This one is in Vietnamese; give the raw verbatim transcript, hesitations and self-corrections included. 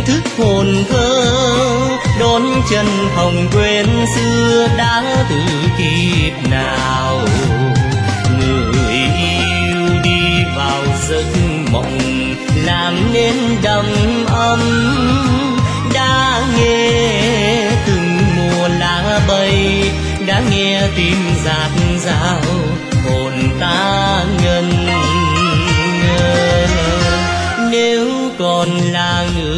thức hồn thơ, đón chân hồng quên xưa đã từ kiếp nào. Người yêu đi vào giấc mộng làm nên đầm ấm, đã nghe từng mùa lá bay, đã nghe tim dạt dào hồn ta ngân ngơ. Nếu còn là người